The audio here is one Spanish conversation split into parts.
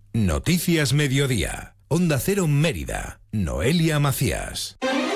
Noticias Mediodía. Onda Cero Mérida. Noelia Macías.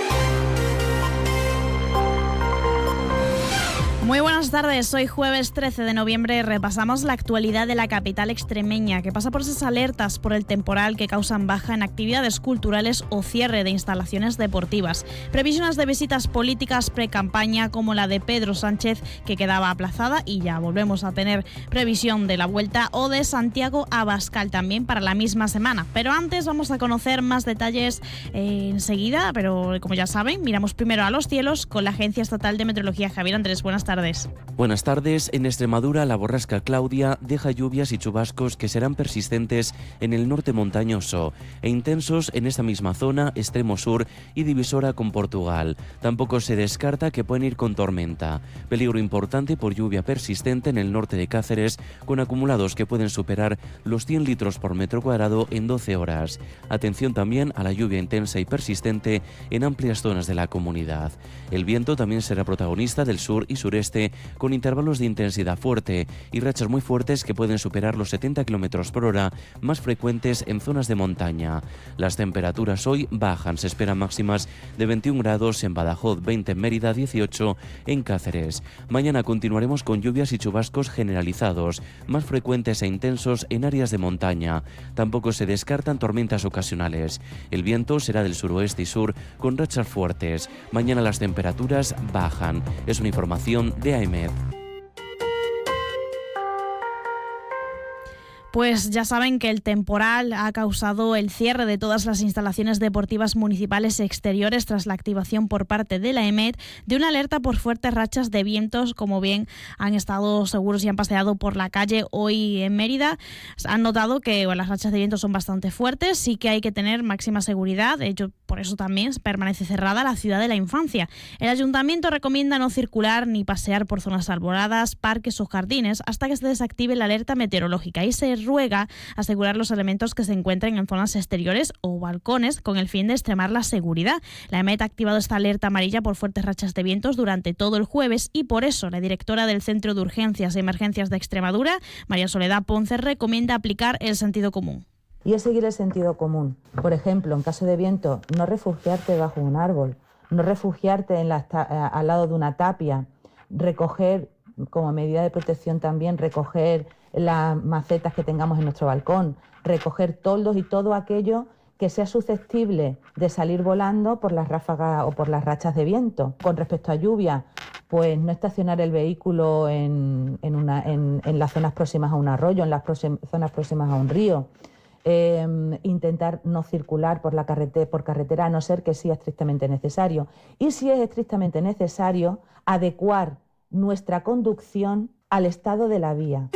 Muy buenas tardes, hoy jueves 13 de noviembre repasamos la actualidad de la capital extremeña, que pasa por esas alertas por el temporal que causan baja en actividades culturales o cierre de instalaciones deportivas. Previsiones de visitas políticas pre-campaña como la de Pedro Sánchez, que quedaba aplazada, y ya volvemos a tener previsión de la vuelta, o de Santiago Abascal también para la misma semana. Pero antes vamos a conocer más detalles enseguida, pero como ya saben, miramos primero a los cielos con la Agencia Estatal de Meteorología. Javier Andrés, buenas tardes. Buenas tardes. En Extremadura, la borrasca Claudia deja lluvias y chubascos que serán persistentes en el norte montañoso e intensos en esta misma zona, extremo sur y divisora con Portugal. Tampoco se descarta que pueden ir con tormenta. Peligro importante por lluvia persistente en el norte de Cáceres, con acumulados que pueden superar los 100 litros por metro cuadrado en 12 horas. Atención también a la lluvia intensa y persistente en amplias zonas de la comunidad. El viento también será protagonista del sur y sureste, con intervalos de intensidad fuerte y rachas muy fuertes que pueden superar los 70 km por hora, más frecuentes en zonas de montaña. Las temperaturas hoy bajan, se esperan máximas de 21 grados en Badajoz, 20 en Mérida, 18 en Cáceres. Mañana continuaremos con lluvias y chubascos generalizados, más frecuentes e intensos en áreas de montaña. Tampoco se descartan tormentas ocasionales. El viento será del suroeste y sur, con rachas fuertes. Mañana las temperaturas bajan. Es una información de AEMET. Pues ya saben que el temporal ha causado el cierre de todas las instalaciones deportivas municipales exteriores tras la activación por parte de la EMET de una alerta por fuertes rachas de vientos. Como bien han estado seguros y han paseado por la calle hoy en Mérida, han notado que las rachas de viento son bastante fuertes, sí que hay que tener máxima seguridad. De hecho, por eso también permanece cerrada la ciudad de la infancia. El ayuntamiento recomienda no circular ni pasear por zonas arboladas, parques o jardines hasta que se desactive la alerta meteorológica, y se ruega asegurar los elementos que se encuentren en zonas exteriores o balcones con el fin de extremar la seguridad. La EMET ha activado esta alerta amarilla por fuertes rachas de vientos durante todo el jueves, y por eso la directora del Centro de Urgencias y Emergencias de Extremadura, María Soledad Ponce, recomienda aplicar el sentido común. Y es seguir el sentido común. Por ejemplo, en caso de viento, no refugiarte bajo un árbol, no refugiarte al lado de una tapia, recoger, como medida de protección también, recoger las macetas que tengamos en nuestro balcón, recoger toldos y todo aquello que sea susceptible de salir volando por las ráfagas o por las rachas de viento. Con respecto a lluvia, pues no estacionar el vehículo en las zonas próximas a un arroyo, en las zonas próximas a un río. Intentar no circular por carretera, a no ser que sea estrictamente necesario. Y si es estrictamente necesario, adecuar nuestra conducción al estado de la vía.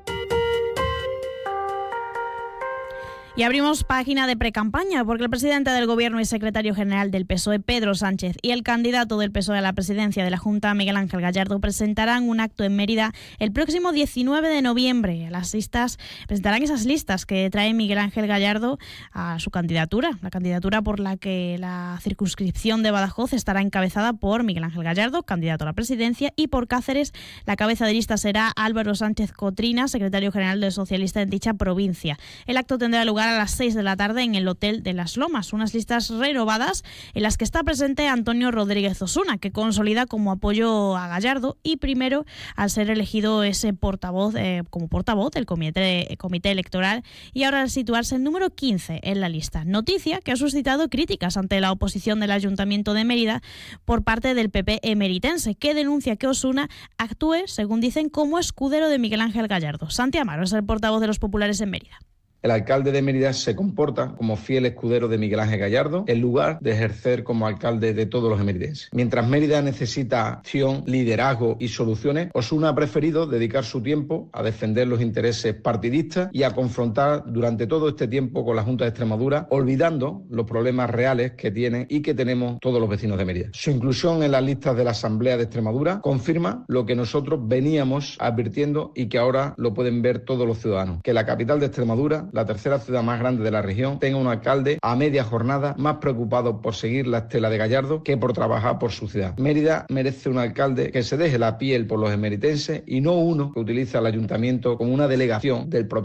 Y abrimos página de precampaña, porque el presidente del Gobierno y secretario general del PSOE, Pedro Sánchez, y el candidato del PSOE a la presidencia de la Junta, Miguel Ángel Gallardo, presentarán un acto en Mérida el próximo 19 de noviembre. Presentarán esas listas que trae Miguel Ángel Gallardo a su candidatura, la candidatura por la que la circunscripción de Badajoz estará encabezada por Miguel Ángel Gallardo, candidato a la presidencia, y por Cáceres la cabeza de lista será Álvaro Sánchez Cotrina, secretario general del Socialista en dicha provincia. El acto tendrá lugar a las 6 de la tarde en el Hotel de las Lomas, unas listas renovadas en las que está presente Antonio Rodríguez Osuna, que consolida como apoyo a Gallardo y primero al ser elegido ese portavoz como portavoz del comité electoral, y ahora al situarse el número 15 en la lista. Noticia que ha suscitado críticas ante la oposición del Ayuntamiento de Mérida por parte del PP emeritense, que denuncia que Osuna actúe, según dicen, como escudero de Miguel Ángel Gallardo. Santi Amaro es el portavoz de los populares en Mérida. El alcalde de Mérida se comporta como fiel escudero de Miguel Ángel Gallardo en lugar de ejercer como alcalde de todos los emeridenses. Mientras Mérida necesita acción, liderazgo y soluciones, Osuna ha preferido dedicar su tiempo a defender los intereses partidistas y a confrontar durante todo este tiempo con la Junta de Extremadura, olvidando los problemas reales que tienen y que tenemos todos los vecinos de Mérida. Su inclusión en las listas de la Asamblea de Extremadura confirma lo que nosotros veníamos advirtiendo y que ahora lo pueden ver todos los ciudadanos, que la capital de Extremadura, la tercera ciudad más grande de la región, tenga un alcalde a media jornada más preocupado por seguir la estela de Gallardo que por trabajar por su ciudad. Mérida merece un alcalde que se deje la piel por los emeritenses y no uno que utiliza al ayuntamiento como una delegación del propio Gallardo.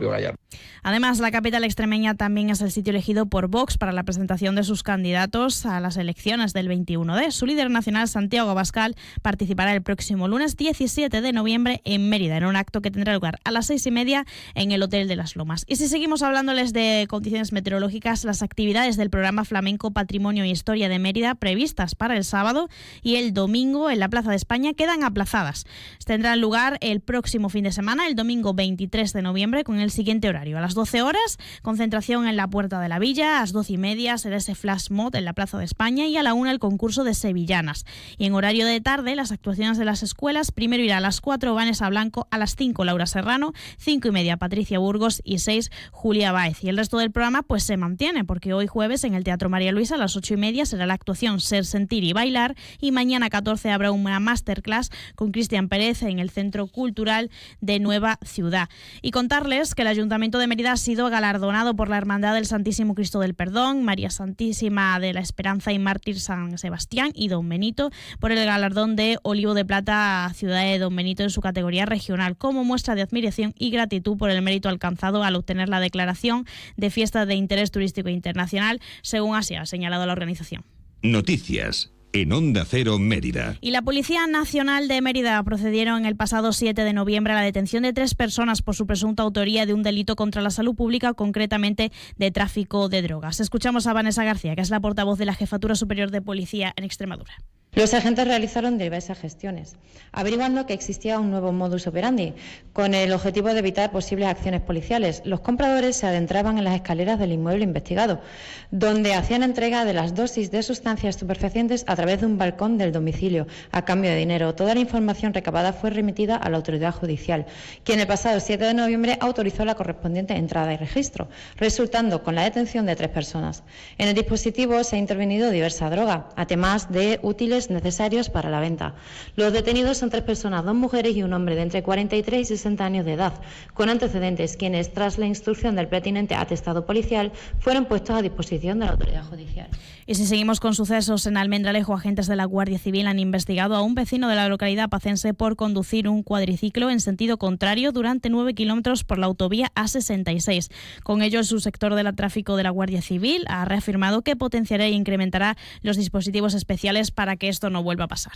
Además, la capital extremeña también es el sitio elegido por Vox para la presentación de sus candidatos a las elecciones del 21D. Su líder nacional, Santiago Abascal, participará el próximo lunes 17 de noviembre en Mérida, en un acto que tendrá lugar a las 6:30 en el Hotel de las Lomas. Y si seguimos hablándoles de condiciones meteorológicas, las actividades del programa Flamenco Patrimonio e Historia de Mérida previstas para el sábado y el domingo en la Plaza de España quedan aplazadas. Tendrán lugar el próximo fin de semana, el domingo 23 de noviembre, con el siguiente horario. A las 12 horas, concentración en la Puerta de la Villa, a las 12:30 será ese flash mob en la Plaza de España y a la 1 el concurso de sevillanas. Y en horario de tarde, las actuaciones de las escuelas, primero irá a las 4 Vanessa Blanco, a las 5 Laura Serrano, 5:30 Patricia Burgos y 6 Julia Báez. Y el resto del programa pues se mantiene, porque hoy jueves en el Teatro María Luisa a las 8:30 será la actuación Ser, Sentir y Bailar, y mañana 14 habrá una masterclass con Cristian Pérez en el Centro Cultural de Nueva Ciudad. Y contarles que el Ayuntamiento de Mérida ha sido galardonado por la Hermandad del Santísimo Cristo del Perdón, María Santísima de la Esperanza y Mártir San Sebastián y Don Benito por el galardón de Olivo de Plata a Ciudad de Don Benito en su categoría regional, como muestra de admiración y gratitud por el mérito alcanzado al obtener la declaración de fiesta de interés turístico internacional, según así ha señalado la organización. Noticias en Onda Cero Mérida. Y la Policía Nacional de Mérida procedieron el pasado 7 de noviembre a la detención de 3 personas por su presunta autoría de un delito contra la salud pública, concretamente de tráfico de drogas. Escuchamos a Vanessa García, que es la portavoz de la Jefatura Superior de Policía en Extremadura. Los agentes realizaron diversas gestiones, averiguando que existía un nuevo modus operandi, con el objetivo de evitar posibles acciones policiales. Los compradores se adentraban en las escaleras del inmueble investigado, donde hacían entrega de las dosis de sustancias estupefacientes a través de un balcón del domicilio, a cambio de dinero. Toda la información recabada fue remitida a la autoridad judicial, quien el pasado 7 de noviembre autorizó la correspondiente entrada y registro, resultando con la detención de 3 personas. En el dispositivo se ha intervenido diversa droga, además de útiles necesarios para la venta. Los detenidos son 3 personas, 2 mujeres y un hombre de entre 43 y 60 años de edad, con antecedentes, quienes, tras la instrucción del pertinente atestado policial, fueron puestos a disposición de la autoridad judicial. Y si seguimos con sucesos en Almendralejo, agentes de la Guardia Civil han investigado a un vecino de la localidad pacense por conducir un cuadriciclo en sentido contrario durante 9 kilómetros por la autovía A66. Con ello, el subsector del tráfico de la Guardia Civil ha reafirmado que potenciará e incrementará los dispositivos especiales para que esto no vuelva a pasar.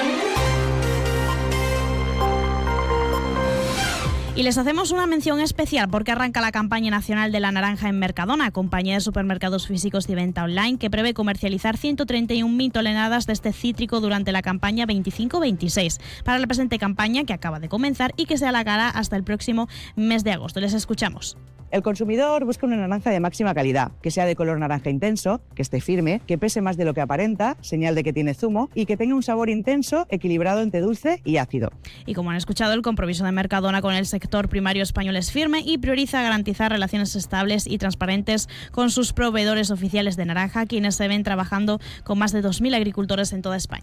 Y les hacemos una mención especial porque arranca la campaña nacional de la naranja en Mercadona, compañía de supermercados físicos y venta online, que prevé comercializar 131.000 toneladas de este cítrico durante la campaña 25-26, para la presente campaña que acaba de comenzar y que se alargará hasta el próximo mes de agosto. Les escuchamos. El consumidor busca una naranja de máxima calidad, que sea de color naranja intenso, que esté firme, que pese más de lo que aparenta, señal de que tiene zumo, y que tenga un sabor intenso, equilibrado entre dulce y ácido. Y como han escuchado, el compromiso de Mercadona con el sector primario español es firme y prioriza garantizar relaciones estables y transparentes con sus proveedores oficiales de naranja, quienes se ven trabajando con más de 2.000 agricultores en toda España.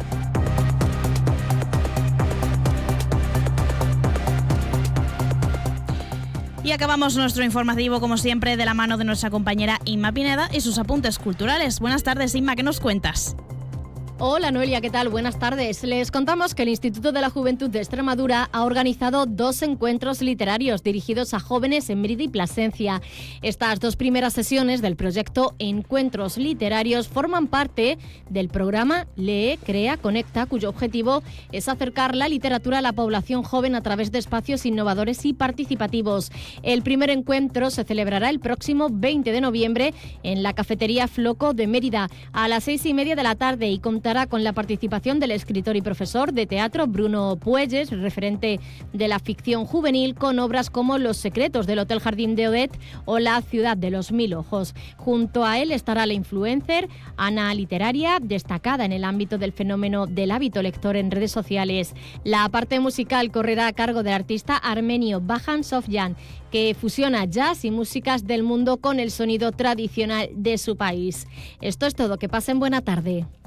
Y acabamos nuestro informativo, como siempre, de la mano de nuestra compañera Inma Pineda y sus apuntes culturales. Buenas tardes, Inma, ¿qué nos cuentas? Hola Noelia, ¿qué tal? Buenas tardes. Les contamos que el Instituto de la Juventud de Extremadura ha organizado 2 encuentros literarios dirigidos a jóvenes en Mérida y Plasencia. Estas 2 primeras sesiones del proyecto Encuentros Literarios forman parte del programa Lee, Crea, Conecta, cuyo objetivo es acercar la literatura a la población joven a través de espacios innovadores y participativos. El primer encuentro se celebrará el próximo 20 de noviembre en la Cafetería Floco de Mérida a las 6:30 de la tarde y contará con la participación del escritor y profesor de teatro Bruno Puelles, referente de la ficción juvenil, con obras como Los secretos del Hotel Jardín de Odette o La ciudad de los 1000 ojos. Junto a él estará la influencer Ana Literaria, destacada en el ámbito del fenómeno del hábito lector en redes sociales. La parte musical correrá a cargo del artista armenio Bahan Sofyan, que fusiona jazz y músicas del mundo con el sonido tradicional de su país. Esto es todo, que pasen buena tarde.